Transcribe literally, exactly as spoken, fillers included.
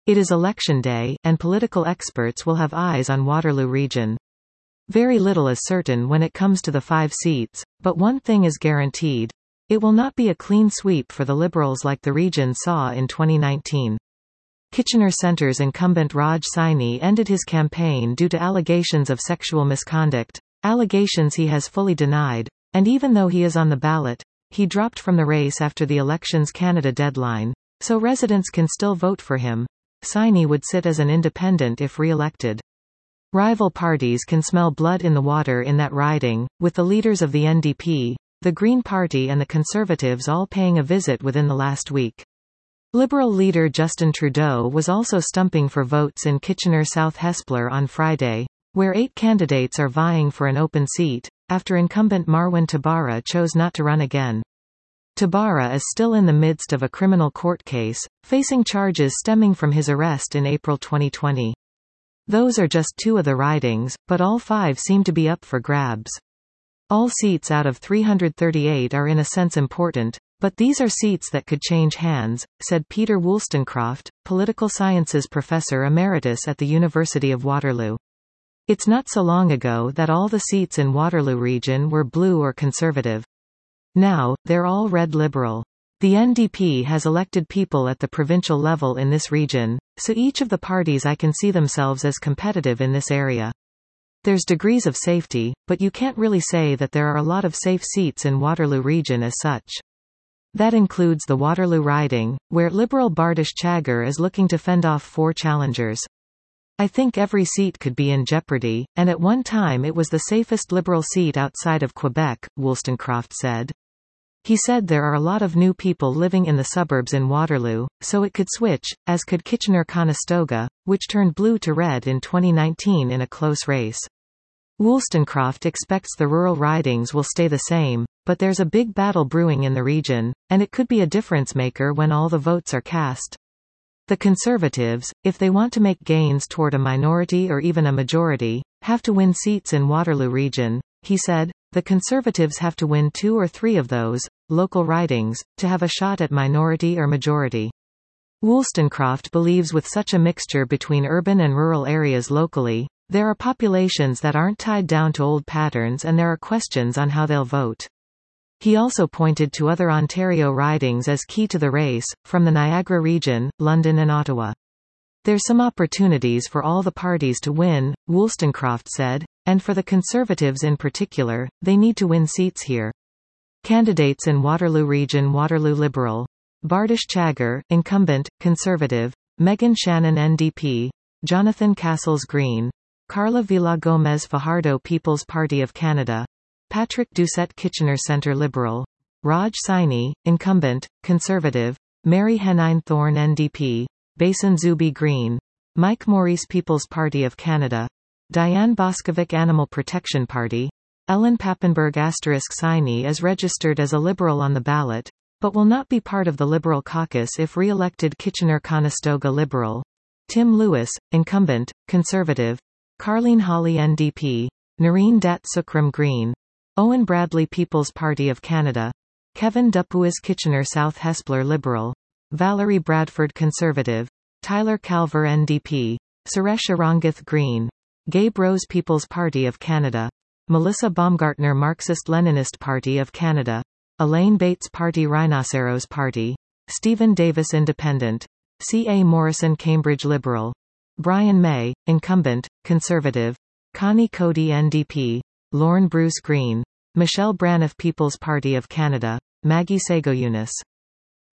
It is election day, and political experts will have eyes on Waterloo region. Very little is certain when it comes to the five seats, but one thing is guaranteed. It will not be a clean sweep for the Liberals like the region saw in twenty nineteen. Kitchener Centre's incumbent Raj Saini ended his campaign due to allegations of sexual misconduct, allegations he has fully denied, and even though he is on the ballot, he dropped from the race after the election's Canada deadline, so residents can still vote for him. Saini would sit as an independent if re-elected. Rival parties can smell blood in the water in that riding, with the leaders of the N D P, the Green Party and the Conservatives all paying a visit within the last week. Liberal leader Justin Trudeau was also stumping for votes in Kitchener South Hespeler on Friday, where eight candidates are vying for an open seat, after incumbent Marwan Tabara chose not to run again. Tabara is still in the midst of a criminal court case, facing charges stemming from his arrest in April twenty twenty. Those are just two of the ridings, but all five seem to be up for grabs. All seats out of three hundred thirty-eight are in a sense important, but these are seats that could change hands, said Peter Wollstonecroft, political sciences professor emeritus at the University of Waterloo. It's not so long ago that all the seats in Waterloo region were blue or conservative. Now, they're all red Liberal. The N D P has elected people at the provincial level in this region, so each of the parties I can see themselves as competitive in this area. There's degrees of safety, but you can't really say that there are a lot of safe seats in Waterloo region as such. That includes the Waterloo riding, where Liberal Bardish Chagger is looking to fend off four challengers. I think every seat could be in jeopardy, and at one time it was the safest Liberal seat outside of Quebec, Wollstonecroft said. He said there are a lot of new people living in the suburbs in Waterloo, so it could switch, as could Kitchener-Conestoga, which turned blue to red in twenty nineteen in a close race. Wollstonecroft expects the rural ridings will stay the same, but there's a big battle brewing in the region, and it could be a difference maker when all the votes are cast. The Conservatives, if they want to make gains toward a minority or even a majority, have to win seats in Waterloo region, he said. The Conservatives have to win two or three of those, local ridings, to have a shot at minority or majority. Wollstonecroft believes with such a mixture between urban and rural areas locally, there are populations that aren't tied down to old patterns and there are questions on how they'll vote. He also pointed to other Ontario ridings as key to the race, from the Niagara region, London and Ottawa. There's some opportunities for all the parties to win, Wollstonecroft said, and for the Conservatives in particular, they need to win seats here. Candidates in Waterloo region: Waterloo Liberal, Bardish Chagger, incumbent, Conservative; Megan Shannon N D P, Jonathan Castles Green, Carla Villagomez Fajardo People's Party of Canada, Patrick Doucette Kitchener Centre Liberal, Raj Saini, incumbent, Conservative; Mary Henine Thorne N D P, Basin Zuby Green, Mike Maurice People's Party of Canada, Diane Boskovic Animal Protection Party. Ellen Papenburg asterisk Saini is registered as a Liberal on the ballot, but will not be part of the Liberal caucus if re-elected. Kitchener-Conestoga Liberal, Tim Lewis, incumbent, Conservative; Carleen Hawley N D P, Noreen Dat Sukram Green, Owen Bradley People's Party of Canada, Kevin Dupuis Kitchener South Hespeler Liberal, Valerie Bradford Conservative, Tyler Calver N D P, Suresh Arangith Green, Gabe Rose People's Party of Canada, Melissa Baumgartner Marxist-Leninist Party of Canada, Elaine Bates Party Rhinoceros Party, Stephen Davis Independent, C. A. Morrison Cambridge Liberal, Brian May, incumbent, Conservative, Connie Cody N D P, Lorne Bruce Green, Michelle Braniff People's Party of Canada, Maggie Sago Eunice.